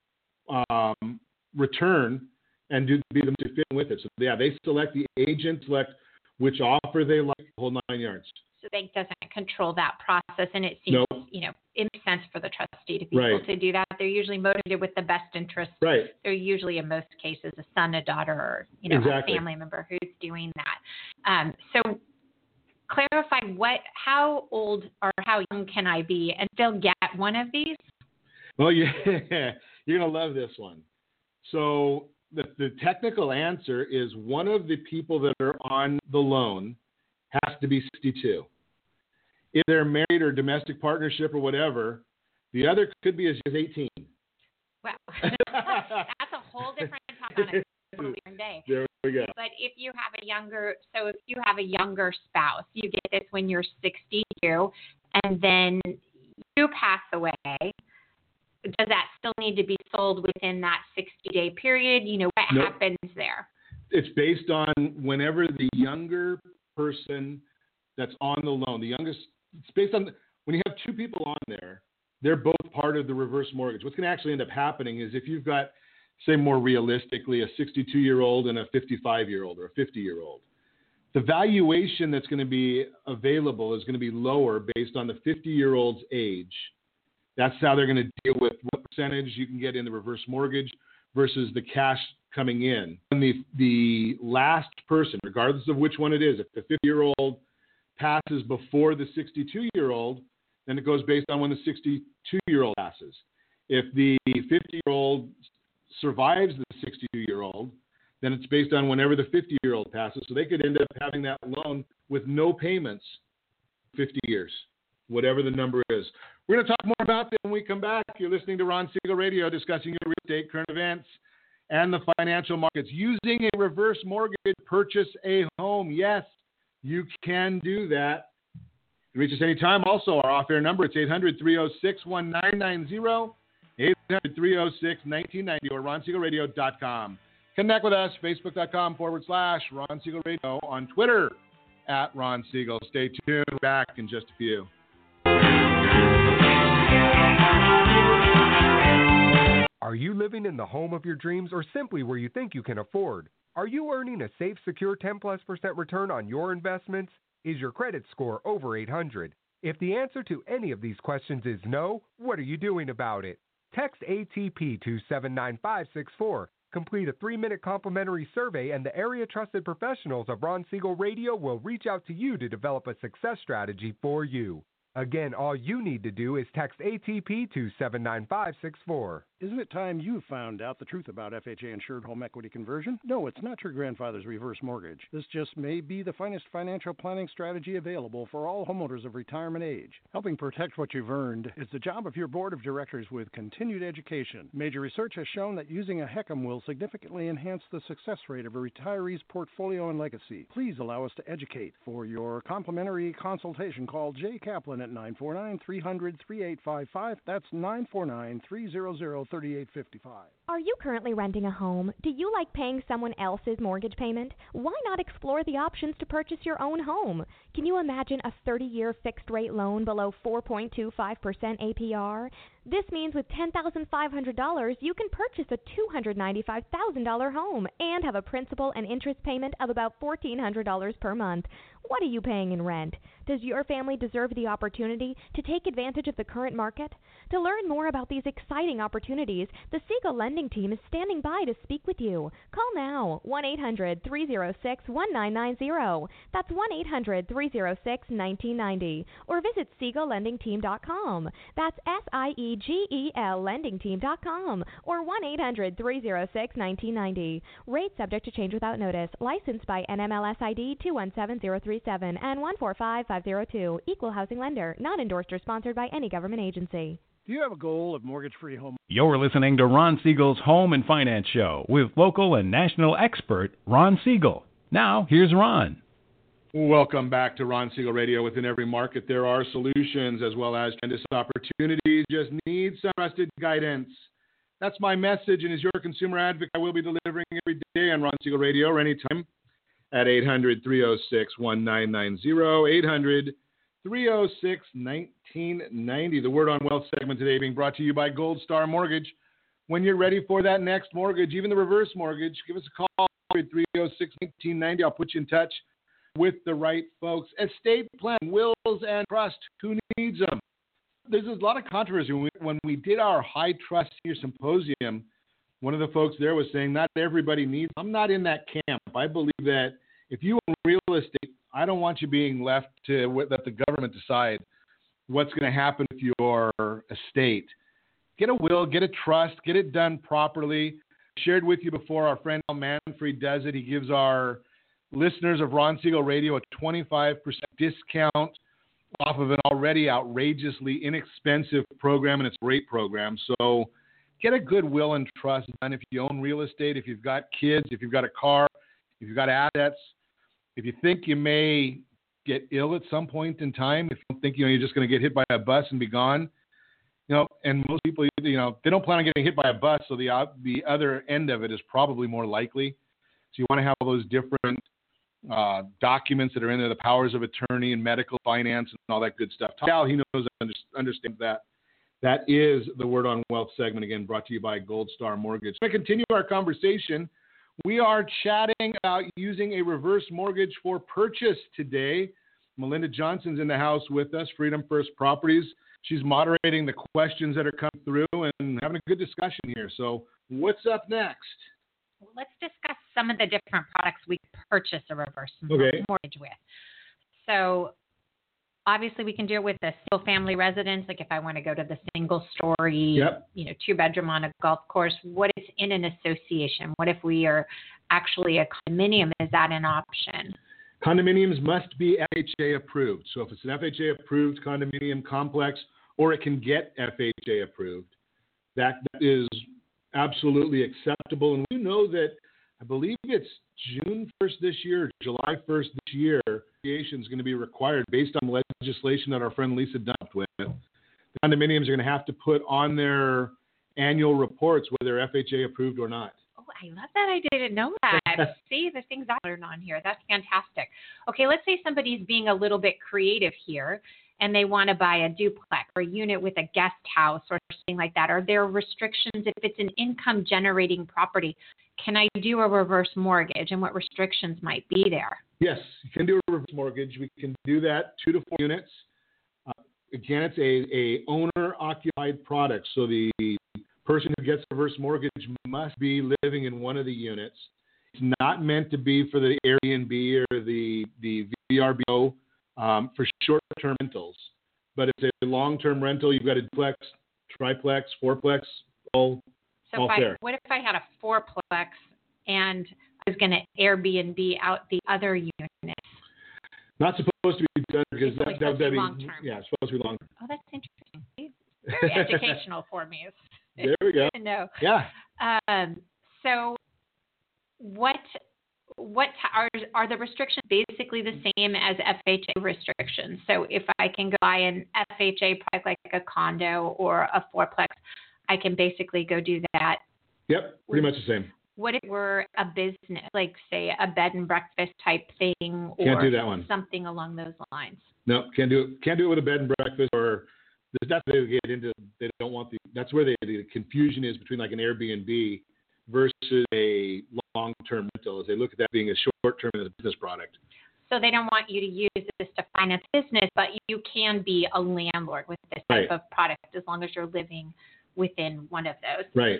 return, and be them to fit with it. So yeah, they select the agent, select which offer they like, the whole 9 yards. So the bank doesn't control that process, and it seems, it makes sense for the trustee to be able to do that. They're usually motivated with the best interest. Right. They're usually, in most cases, a son, a daughter, or a family member who's doing that. So clarify how old or how young can I be and still get one of these? Well, you're going to love this one. So the technical answer is one of the people that are on the loan has to be 62. If they're married or domestic partnership or whatever, the other could be as young as 18. Wow. That's a whole different topic on a totally different day. There we go. But if you have a younger spouse, you get this when you're 62, and then you pass away, does that still need to be sold within that 60-day period? What happens there? It's based on whenever the younger person that's on the loan, it's based on when you have two people on there, they're both part of the reverse mortgage. What's going to actually end up happening is if you've got, say more realistically, a 62-year-old and a 55-year-old or a 50-year-old, the valuation that's going to be available is going to be lower based on the 50-year-old's age. That's how they're going to deal with what percentage you can get in the reverse mortgage versus the cash coming in. And the last person, regardless of which one it is, if the 50-year-old passes before the 62-year-old, then it goes based on when the 62-year-old passes. If the 50-year-old survives the 62-year-old, then it's based on whenever the 50-year-old passes. So they could end up having that loan with no payments 50 years, whatever the number is. We're going to talk more about this when we come back. You're listening to Ron Siegel Radio, discussing your real estate, current events, and the financial markets. Using a reverse mortgage, purchase a home. Yes, you can do that. You reach us anytime. Also, our off-air number, it's 800-306-1990, 800-306-1990, or RonSiegelRadio.com. Connect with us, Facebook.com/Ron Siegel Radio, on Twitter @Ron Siegel. Stay tuned. We're back in just a few. Are you living in the home of your dreams, or simply where you think you can afford? Are you earning a safe, secure 10+% return on your investments? Is your credit score over 800? If the answer to any of these questions is no, what are you doing about it? Text ATP to 79564. Complete a 3-minute complimentary survey, and the area trusted professionals of Ron Siegel Radio will reach out to you to develop a success strategy for you. Again, all you need to do is text ATP to 79564. Isn't it time you found out the truth about FHA-insured home equity conversion? No, it's not your grandfather's reverse mortgage. This just may be the finest financial planning strategy available for all homeowners of retirement age. Helping protect what you've earned is the job of your board of directors with continued education. Major research has shown that using a HECM will significantly enhance the success rate of a retiree's portfolio and legacy. Please allow us to educate. For your complimentary consultation, call Jay Kaplan at 949-300-3855. That's 949-300-3855. Are you currently renting a home? Do you like paying someone else's mortgage payment? Why not explore the options to purchase your own home? Can you imagine a 30-year fixed-rate loan below 4.25% APR? This means with $10,500, you can purchase a $295,000 home and have a principal and interest payment of about $1,400 per month. What are you paying in rent? Does your family deserve the opportunity to take advantage of the current market? To learn more about these exciting opportunities, the Siegel Lending Team is standing by to speak with you. Call now, 1-800-306-1990. That's 1-800-306-1990. Or visit SiegelLendingTeam.com. That's SIEGEL LendingTeam.com. Or 1-800-306-1990. Rates subject to change without notice. Licensed by NMLS ID 217037 and 145502. Equal housing lender. Not endorsed or sponsored by any government agency. Do you have a goal of mortgage-free home? You're listening to Ron Siegel's Home and Finance Show with local and national expert Ron Siegel. Now, here's Ron. Welcome back to Ron Siegel Radio. Within every market, there are solutions as well as tremendous opportunities. Just need some trusted guidance. That's my message, and as your consumer advocate, I will be delivering every day on Ron Siegel Radio or anytime at 800-306-1990, 800-306-1990. The Word on Wealth segment today being brought to you by Gold Star Mortgage. When you're ready for that next mortgage, even the reverse mortgage, give us a call, 800-306-1990. I'll put you in touch with the right folks. Estate plan, wills, and trust. Who needs them? There's a lot of controversy. When we did our High Trust Senior Symposium, one of the folks there was saying not everybody needs. I'm not in that camp. I believe that if you own real estate, I don't want you being left to let the government decide what's going to happen with your estate. Get a will, get a trust, get it done properly. Shared with you before, our friend Al Manfred does it. He gives our listeners of Ron Siegel Radio a 25% discount off of an already outrageously inexpensive program, and it's a great program. So get a good will and trust done if you own real estate, if you've got kids, if you've got a car, if you've got assets. If you think you may get ill at some point in time, if you think you're just going to get hit by a bus and be gone, and most people, they don't plan on getting hit by a bus, so the other end of it is probably more likely. So you want to have all those different documents that are in there, the powers of attorney and medical finance and all that good stuff. Tal, he knows, understands that. That is the Word on Wealth segment, again, brought to you by Gold Star Mortgage. To continue our conversation, we are chatting about using a reverse mortgage for purchase today. Melinda Johnson's in the house with us, Freedom First Properties. She's moderating the questions that are coming through and having a good discussion here. So what's up next? Well, let's discuss some of the different products we purchase a reverse mortgage with. So obviously, we can do it with a single-family residence, like if I want to go to the single-story, two-bedroom on a golf course. What is in an association? What if we are actually a condominium? Is that an option? Condominiums must be FHA approved. So if it's an FHA approved condominium complex, or it can get FHA approved, that is absolutely acceptable. And we know that, I believe it's June 1st this year, July 1st this year, association is going to be required based on legislation that our friend Lisa dumped with. The condominiums are going to have to put on their annual reports whether they're FHA approved or not. Oh, I love that. I didn't know that. See, the things I learned on here. That's fantastic. Okay, let's say somebody's being a little bit creative here and they want to buy a duplex or a unit with a guest house or something like that. Are there restrictions if it's an income-generating property? Can I do a reverse mortgage, and what restrictions might be there? Yes, you can do a reverse mortgage. We can do that 2 to 4 units. Again, it's a owner-occupied product, so the person who gets a reverse mortgage must be living in one of the units. It's not meant to be for the Airbnb or the VRBO for short-term rentals. But if it's a long-term rental, you've got a duplex, triplex, fourplex, all So what if I had a fourplex and I was going to Airbnb out the other units? Not supposed to be done because that would be long-term. Yeah, it's supposed to be long-term. Oh, that's interesting. Very educational for me. There we go. No. Yeah. So what are the restrictions basically the same as FHA restrictions? So if I can go buy an FHA product like a condo or a fourplex, I can basically go do that. Yep, pretty much the same. What if it were a business, like say a bed and breakfast type thing, or can't do that one. Something along those lines? No, can't do it. Can't do it with a bed and breakfast, or that's they get into. They don't want that's where the confusion is between like an Airbnb versus a long-term rental, as they look at that being a short-term as a business product. So they don't want you to use this to finance business, but you can be a landlord with this type of product as long as you're living within one of those. Right.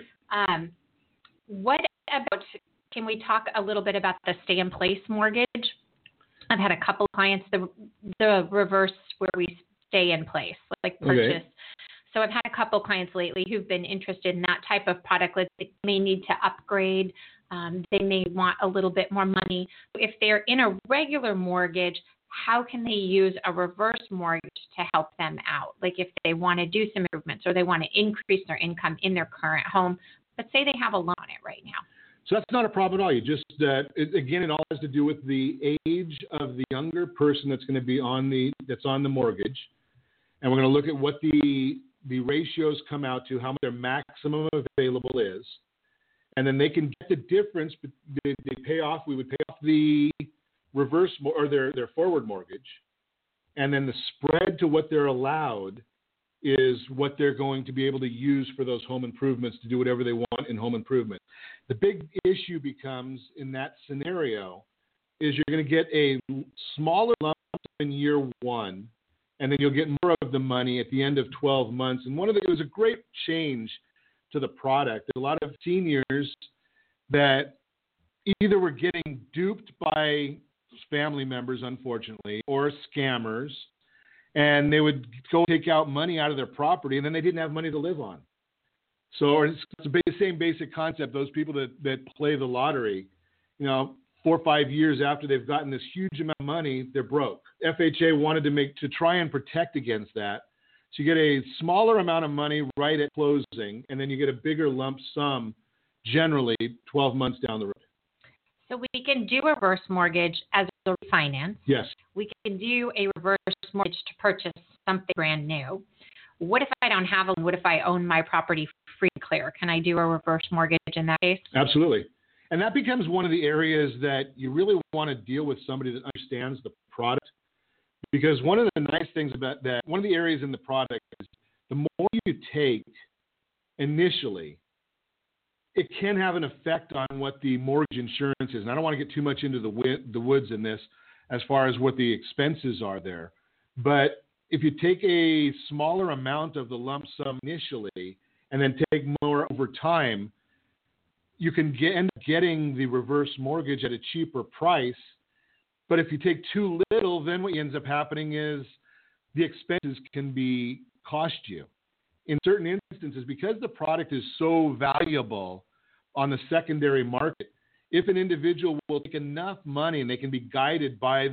What about, can we talk a little bit about the stay-in-place mortgage? I've had a couple of clients, the reverse where we stay in place, like purchase. Okay. So I've had a couple of clients lately who've been interested in that type of product. They may need to upgrade. They may want a little bit more money. If they're in a regular mortgage, how can they use a reverse mortgage to help them out? Like if they want to do some improvements or they want to increase their income in their current home, but say they have a loan on it right now. So that's not a problem at all. You just, again, it all has to do with the age of the younger person that's going to be on the mortgage. And we're going to look at what the ratios come out to, how much their maximum available is. And then they can get the difference. We would pay off the reverse or their forward mortgage. And then the spread to what they're allowed is what they're going to be able to use for those home improvements to do whatever they want in home improvement. The big issue becomes in that scenario is you're going to get a smaller lump in year one, and then you'll get more of the money at the end of 12 months. And it was a great change to the product. There's a lot of seniors that either were getting duped by family members, unfortunately, or scammers, and they would go take out money out of their property, and then they didn't have money to live on. So it's the same basic concept. Those people that play the lottery, 4 or 5 years after they've gotten this huge amount of money, they're broke. FHA wanted to try and protect against that. So you get a smaller amount of money right at closing, and then you get a bigger lump sum generally 12 months down the road. So we can do a reverse mortgage as a refinance. Yes. We can do a reverse mortgage to purchase something brand new. What if I don't have what if I own my property free and clear? Can I do a reverse mortgage in that case? Absolutely. And that becomes one of the areas that you really want to deal with somebody that understands the product. Because one of the nice things about that, one of the areas in the product is the more you take initially, it can have an effect on what the mortgage insurance is. And I don't want to get too much into the woods in this as far as what the expenses are there. But if you take a smaller amount of the lump sum initially and then take more over time, you can end up getting the reverse mortgage at a cheaper price. But if you take too little, then what ends up happening is the expenses can cost you. In certain instances, because the product is so valuable on the secondary market, if an individual will take enough money and they can be guided by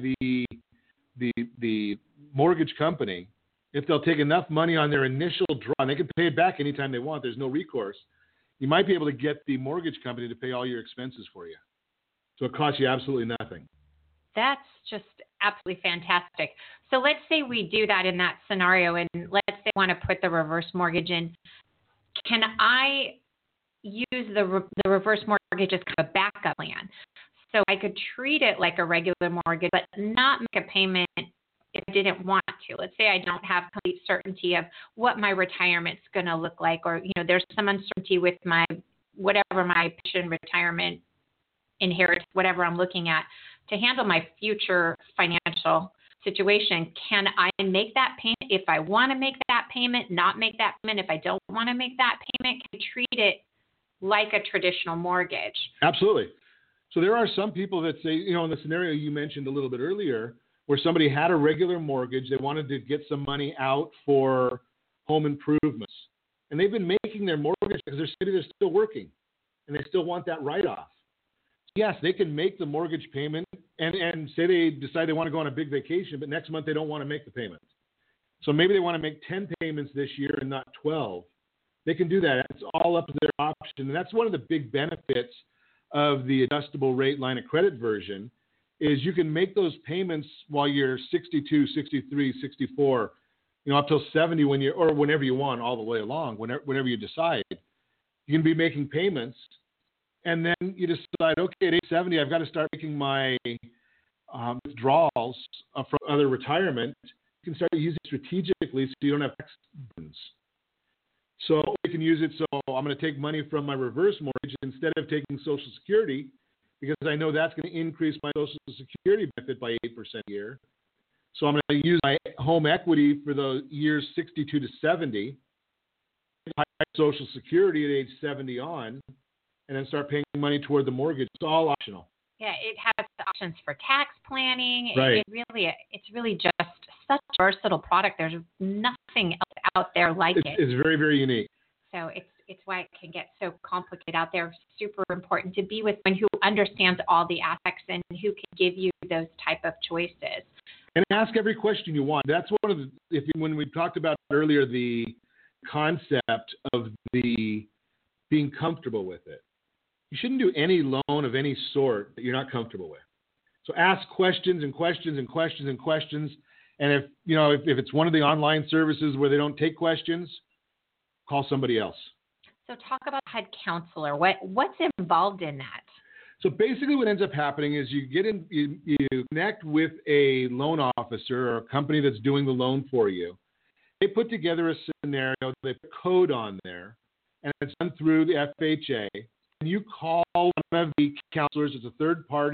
the mortgage company, if they'll take enough money on their initial draw, and they can pay it back anytime they want, there's no recourse, you might be able to get the mortgage company to pay all your expenses for you. So it costs you absolutely nothing. That's just absolutely fantastic. So let's say we do that in that scenario, and let's say I want to put the reverse mortgage in. Can I use the reverse mortgage as kind of a backup plan? So I could treat it like a regular mortgage, but not make a payment if I didn't want to. Let's say I don't have complete certainty of what my retirement's going to look like, or there's some uncertainty with my pension, retirement, inheritance, whatever I'm looking at. To handle my future financial situation, can I make that payment if I want to make that payment, not make that payment if I don't want to make that payment? Can I treat it like a traditional mortgage? Absolutely. So there are some people that say, in the scenario you mentioned a little bit earlier, where somebody had a regular mortgage, they wanted to get some money out for home improvements. and they've been making their mortgage because they're still working, and they still want that write-off. Yes, they can make the mortgage payment and say they decide they want to go on a big vacation, but next month they don't want to make the payment. So maybe they want to make 10 payments this year and not 12. They can do that. It's all up to their option. And that's one of the big benefits of the adjustable rate line of credit version is you can make those payments while you're 62, 63, 64, up till 70 or whenever you want all the way along, whenever you decide. You can be making payments. And then you decide, okay, at age 70, I've got to start making my withdrawals from other retirement. You can start using it strategically so you don't have tax burdens. So you can use it so I'm going to take money from my reverse mortgage instead of taking Social Security because I know that's going to increase my Social Security benefit by 8% a year. So I'm going to use my home equity for the years 62 to 70, Social Security at age 70 on, and then start paying money toward the mortgage. It's all optional. Yeah, it has options for tax planning. Right. It's really just such a versatile product. There's nothing else out there like it. It's very, very unique. So it's why it can get so complicated out there. Super important to be with someone who understands all the aspects and who can give you those type of choices. And ask every question you want. That's one of the when we talked about earlier the concept of the being comfortable with it. You shouldn't do any loan of any sort that you're not comfortable with. So ask questions and questions and questions and questions. And if it's one of the online services where they don't take questions, call somebody else. So talk about head counselor. What's involved in that? So basically what ends up happening is you connect with a loan officer or a company that's doing the loan for you. They put together a scenario, they put code on there, and it's done through the FHA. And you call one of the counselors, it's a third party.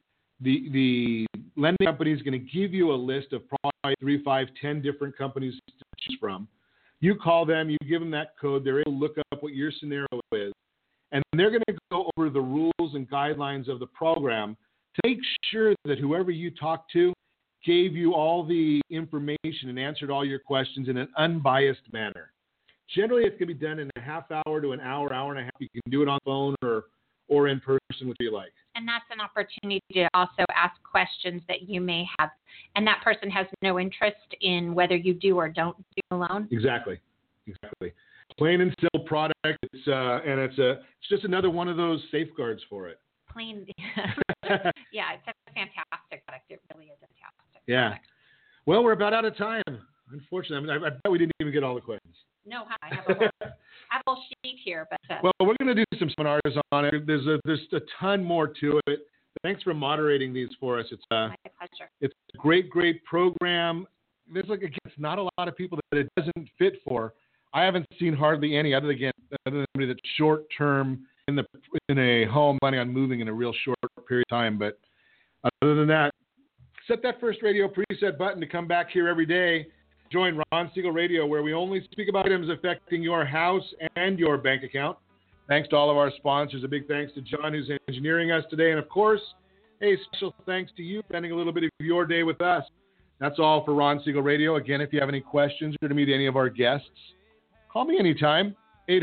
The lending company is going to give you a list of probably 3, 5, 10 different companies to choose from. You call them, you give them that code, they're able to look up what your scenario is. And they're going to go over the rules and guidelines of the program to make sure that whoever you talk to gave you all the information and answered all your questions in an unbiased manner. Generally, it's going to be done in a half hour to an hour, hour and a half. You can do it on the phone or in person, which you like. And that's an opportunity to also ask questions that you may have. And that person has no interest in whether you do or don't do a loan. Exactly. Plain and simple product. It's just another one of those safeguards for it. Plain. Yeah, it's a fantastic product. It really is a fantastic product. Well, we're about out of time. Unfortunately, I bet we didn't even get all the questions. No, I have a whole sheet here. But Well, we're going to do some seminars on it. There's a ton more to it. Thanks for moderating these for us. It's my pleasure. It's a great program. There's it's not a lot of people that it doesn't fit for. I haven't seen hardly any other than somebody that's short term in a home planning on moving in a real short period of time. But other than that, set that first radio preset button to come back here every day. Join Ron Siegel Radio, where we only speak about items affecting your house and your bank account. Thanks to all of our sponsors. A big thanks to John, who's engineering us today. And, of course, a special thanks to you spending a little bit of your day with us. That's all for Ron Siegel Radio. Again, if you have any questions or to meet any of our guests, call me anytime.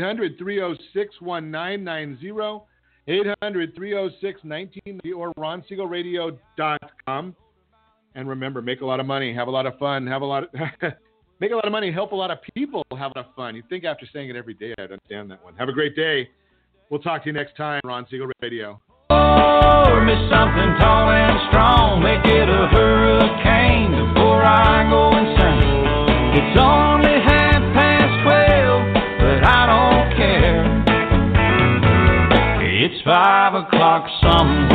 800-306-1990, 800-306-1990, or RonSiegelRadio.com. And remember, make a lot of money, have a lot of fun, make a lot of money, help a lot of people have a lot of fun. You'd think after saying it every day, I'd understand that one. Have a great day. We'll talk to you next time, Ron Siegel Radio. Pour me something tall and strong, make it a hurricane before I go insane. It's only 12:30, but I don't care. It's 5 o'clock somewhere.